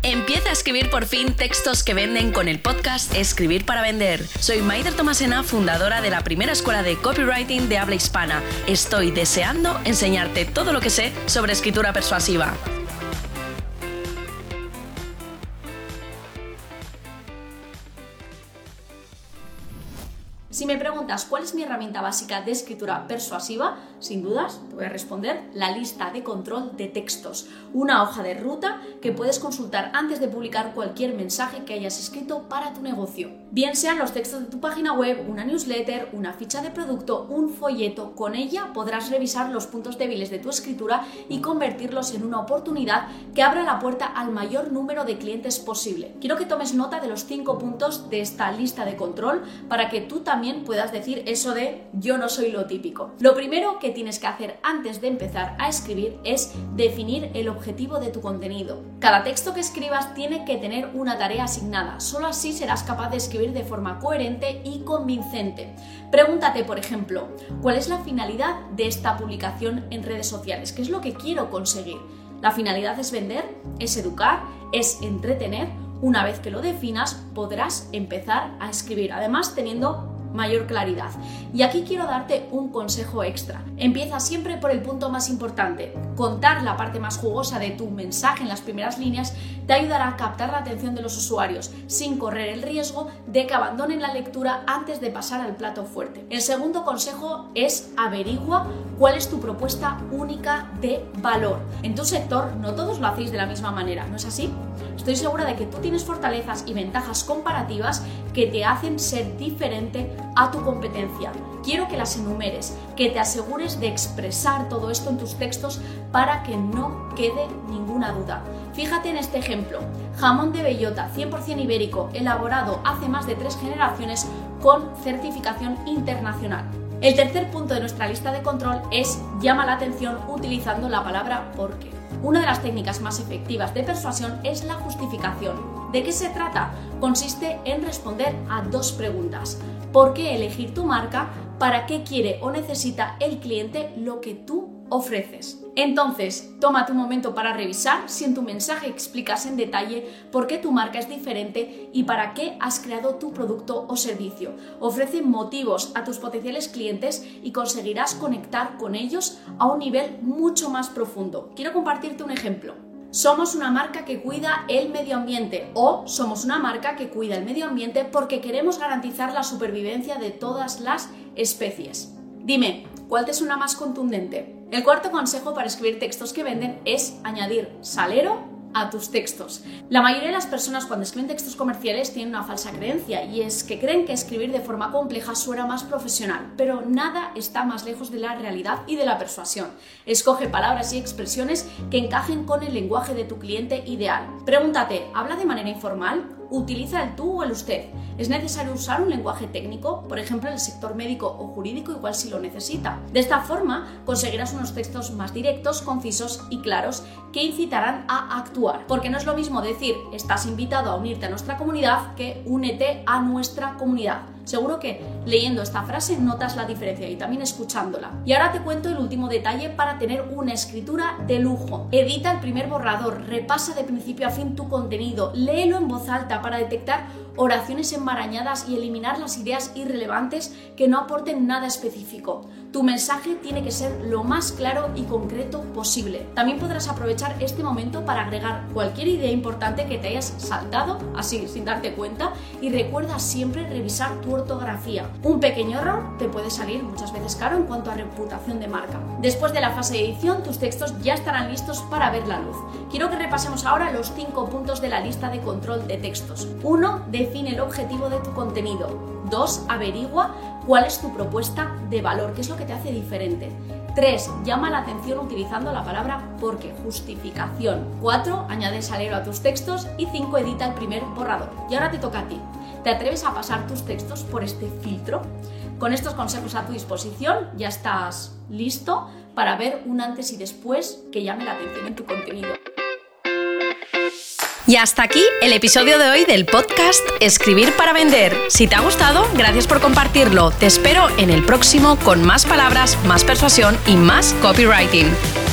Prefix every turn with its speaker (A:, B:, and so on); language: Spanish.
A: Empieza a escribir por fin textos que venden con el podcast Escribir para Vender. Soy Maider Tomasena, fundadora de la primera escuela de copywriting de habla hispana. Estoy deseando enseñarte todo lo que sé sobre escritura persuasiva.
B: Si me preguntas cuál es mi herramienta básica de escritura persuasiva, sin dudas te voy a responder la lista de control de textos, una hoja de ruta que puedes consultar antes de publicar cualquier mensaje que hayas escrito para tu negocio. Bien sean los textos de tu página web, una newsletter, una ficha de producto, un folleto, con ella podrás revisar los puntos débiles de tu escritura y convertirlos en una oportunidad que abra la puerta al mayor número de clientes posible. Quiero que tomes nota de los 5 puntos de esta lista de control para que tú también puedas decir eso de yo no soy lo típico. Lo primero que tienes que hacer antes de empezar a escribir es definir el objetivo de tu contenido. Cada texto que escribas tiene que tener una tarea asignada, solo así serás capaz de escribir de forma coherente y convincente. Pregúntate, por ejemplo, ¿cuál es la finalidad de esta publicación en redes sociales? ¿Qué es lo que quiero conseguir? ¿La finalidad es vender? ¿Es educar? ¿Es entretener? Una vez que lo definas, podrás empezar a escribir, además teniendo mayor claridad. Y aquí quiero darte un consejo extra. Empieza siempre por el punto más importante. Contar la parte más jugosa de tu mensaje en las primeras líneas te ayudará a captar la atención de los usuarios sin correr el riesgo de que abandonen la lectura antes de pasar al plato fuerte. El segundo consejo es averigua cuál es tu propuesta única de valor. En tu sector no todos lo hacéis de la misma manera, ¿no es así? Estoy segura de que tú tienes fortalezas y ventajas comparativas que te hacen ser diferente a tu competencia. Quiero que las enumeres, que te asegures de expresar todo esto en tus textos para que no quede ninguna duda. Fíjate en este ejemplo: jamón de bellota 100% ibérico, elaborado hace más de 3 generaciones con certificación internacional. El tercer punto de nuestra lista de control es llama la atención utilizando la palabra ¿por qué? Una de las técnicas más efectivas de persuasión es la justificación. ¿De qué se trata? Consiste en responder a 2 preguntas. ¿Por qué elegir tu marca? ¿Para qué quiere o necesita el cliente lo que tú ofreces? Entonces, tómate un momento para revisar si en tu mensaje explicas en detalle por qué tu marca es diferente y para qué has creado tu producto o servicio. Ofrece motivos a tus potenciales clientes y conseguirás conectar con ellos a un nivel mucho más profundo. Quiero compartirte un ejemplo. Somos una marca que cuida el medio ambiente, o somos una marca que cuida el medio ambiente porque queremos garantizar la supervivencia de todas las especies. Dime, ¿cuál te suena más contundente? El cuarto consejo para escribir textos que venden es añadir salero a tus textos. La mayoría de las personas cuando escriben textos comerciales tienen una falsa creencia, y es que creen que escribir de forma compleja suena más profesional, pero nada está más lejos de la realidad y de la persuasión. Escoge palabras y expresiones que encajen con el lenguaje de tu cliente ideal. Pregúntate, ¿habla de manera informal? ¿Utiliza el tú o el usted? ¿Es necesario usar un lenguaje técnico, por ejemplo en el sector médico o jurídico, igual si lo necesita? De esta forma conseguirás unos textos más directos, concisos y claros que incitarán a actuar. Porque no es lo mismo decir estás invitado a unirte a nuestra comunidad que únete a nuestra comunidad. Seguro que leyendo esta frase notas la diferencia y también escuchándola. Y ahora te cuento el último detalle para tener una escritura de lujo. Edita el primer borrador, repasa de principio a fin tu contenido, léelo en voz alta para detectar oraciones enmarañadas y eliminar las ideas irrelevantes que no aporten nada específico. Tu mensaje tiene que ser lo más claro y concreto posible. También podrás aprovechar este momento para agregar cualquier idea importante que te hayas saltado, así sin darte cuenta, y recuerda siempre revisar tu ortografía. Un pequeño error te puede salir muchas veces caro en cuanto a reputación de marca. Después de la fase de edición, tus textos ya estarán listos para ver la luz. Quiero que repasemos ahora los 5 puntos de la lista de control de textos. 1. Define el objetivo de tu contenido. 2. Averigua cuál es tu propuesta de valor, qué es lo que te hace diferente. 3. Llama la atención utilizando la palabra porque, justificación. 4. Añade salero a tus textos. Y 5. Edita el primer borrador. Y ahora te toca a ti. ¿Te atreves a pasar tus textos por este filtro? Con estos consejos a tu disposición ya estás listo para ver un antes y después que llame la atención en tu contenido.
A: Y hasta aquí el episodio de hoy del podcast Escribir para Vender. Si te ha gustado, gracias por compartirlo. Te espero en el próximo con más palabras, más persuasión y más copywriting.